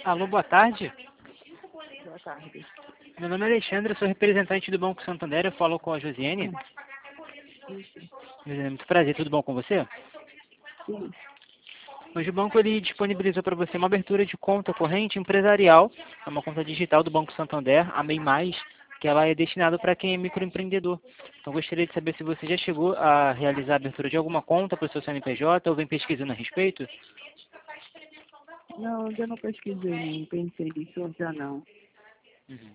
Alô, boa tarde. Boa tarde. Meu nome é Alexandre, eu sou representante do Banco Santander, eu falo com a Josiane. Isso. Josiane, muito prazer, tudo bom com você? Sim. Hoje o banco ele disponibilizou para você uma abertura de conta corrente empresarial, é uma conta digital do Banco Santander, a MEI+, que ela é destinada para quem é microempreendedor. Então gostaria de saber se você já chegou a realizar a abertura de alguma conta para o seu CNPJ ou vem pesquisando a respeito? Não, ainda não pesquisei, nem pensei nisso ainda não. Uhum.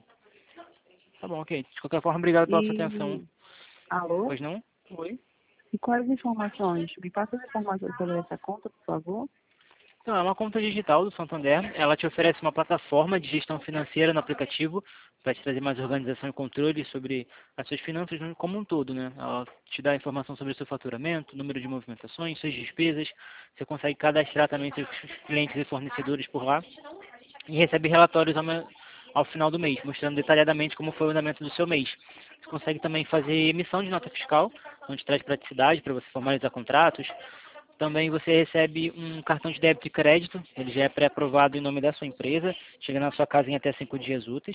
Tá bom, ok. De qualquer forma, obrigado pela sua atenção. E, alô? Pois não? Oi. E quais informações? Me passa as informações sobre essa conta, por favor. Então, é uma conta digital do Santander. Ela te oferece uma plataforma de gestão financeira no aplicativo para te trazer mais organização e controle sobre as suas finanças como um todo, né? Ela te dá informação sobre o seu faturamento, número de movimentações, suas despesas. Você consegue cadastrar também seus clientes e fornecedores por lá e recebe relatórios ao final do mês, mostrando detalhadamente como foi o andamento do seu mês. Você consegue também fazer emissão de nota fiscal, onde traz praticidade para você formalizar contratos. Também você recebe um cartão de débito e crédito, ele já é pré-aprovado em nome da sua empresa, chega na sua casa em até 5 dias úteis.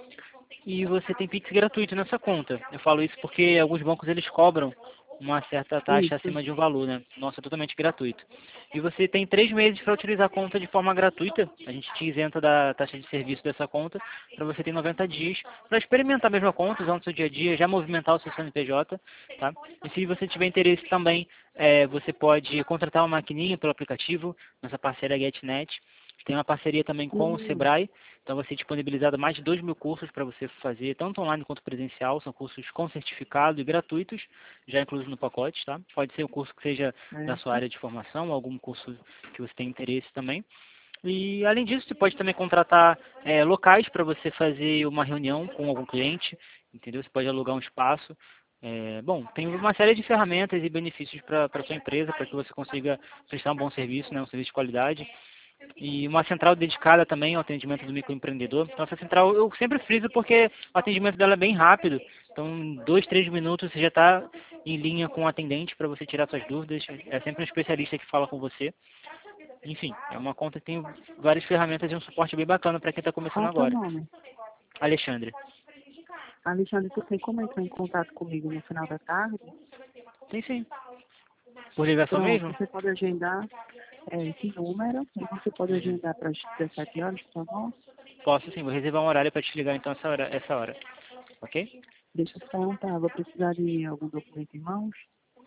E você tem Pix gratuito nessa conta. Eu falo isso porque alguns bancos eles cobram uma certa taxa Isso. acima de um valor, né? Nossa, é totalmente gratuito. E você tem 3 meses para utilizar a conta de forma gratuita. A gente te isenta da taxa de serviço dessa conta. Para você ter 90 dias para experimentar a mesma conta, usar no seu dia a dia, já movimentar o seu CNPJ, tá? E se você tiver interesse também, você pode contratar uma maquininha pelo aplicativo, nossa parceira GetNet. Tem uma parceria também com o Hum, Sebrae, então vai ser disponibilizado mais de 2.000 cursos para você fazer, tanto online quanto presencial, são cursos com certificado e gratuitos, já inclusos no pacote, tá? Pode ser um curso que seja da sua certo. área de formação, algum curso que você tem interesse também. E além disso, você pode também contratar locais para você fazer uma reunião com algum cliente, entendeu? Você pode alugar um espaço. Bom, tem uma série de ferramentas e benefícios para a sua empresa, para que você consiga prestar um bom serviço, né, um serviço de qualidade. E uma central dedicada também ao atendimento do microempreendedor. Então essa central eu sempre friso porque o atendimento dela é bem rápido. Então, em 2, 3 minutos você já está em linha com o atendente para você tirar suas dúvidas. É sempre um especialista que fala com você. Enfim, é uma conta que tem várias ferramentas e um suporte bem bacana para quem está começando Qual é o teu agora. nome? Alexandre. Alexandre, tu tem como entrar em contato comigo no final da tarde? Tem sim. Por ligação Pronto, mesmo? você pode agendar esse número e você pode Uhum. agendar para as 17 horas, por favor? Posso sim, vou reservar um horário para te ligar então essa hora. Ok? Deixa eu te perguntar, vou precisar de algum documento em mãos?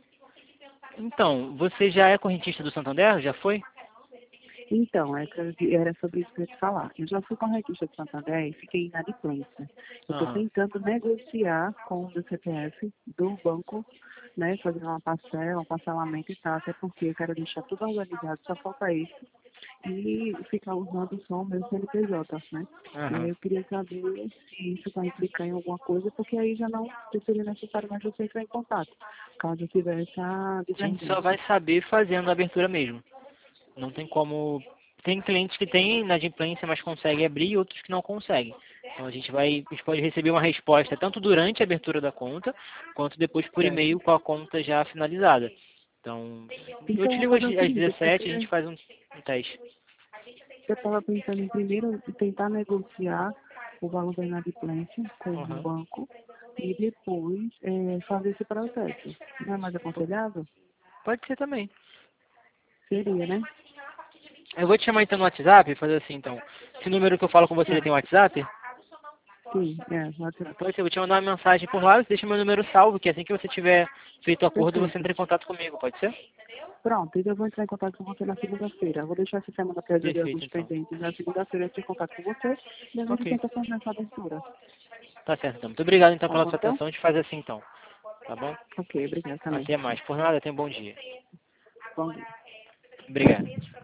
Então, você já é correntista do Santander? Já foi? Então, era sobre isso que eu ia te falar. Eu já fui com a Requista de Santander e fiquei inadimplência. Eu estou Aham. tentando negociar com o meu CPF do banco, né, fazer uma parcela, um parcelamento e tal, até porque eu quero deixar tudo organizado, só falta isso. E ficar usando só o meu CNPJ, né? E aí Aham. eu queria saber se isso vai implicar em alguma coisa, porque aí já não seria necessário mais você entrar em contato, caso eu tiver essa A gente só vai divergência. saber fazendo a abertura mesmo. Não tem como. Tem clientes que têm inadimplência, mas conseguem abrir e outros que não conseguem. Então a gente pode receber uma resposta tanto durante a abertura da conta, quanto depois por Certo? e-mail com a conta já finalizada. Então, eu Então, te eu vou ligo às fazer o às seguinte, 17 a porque gente faz um teste. eu estava pensando em primeiro tentar negociar o valor da inadimplência com o Uhum. banco e depois fazer esse processo. Não é mais aconselhável? Pode ser também. Seria, né? Eu vou te chamar então no WhatsApp, fazer assim então. Esse número que eu falo com você já Tá. tem WhatsApp? Sim, WhatsApp. Pode ser, eu vou te mandar uma mensagem por lá, você deixa meu número salvo, que assim que você tiver feito o acordo, você Perfeito. entra em contato comigo, pode ser? Pronto, então eu vou entrar em contato com você na segunda-feira. Eu vou deixar essa semana para resolver Perfeito, alguns então. pendentes. Na segunda-feira eu entro em contato com você e a gente Ok. tenta fazer essa abertura. Tá certo, então. Muito obrigado, então, Tá pela bom, sua então? atenção. A gente faz assim, então. Tá bom? Ok, obrigada também. Até mais. Por nada, tenha um bom dia. Bom dia. Obrigado.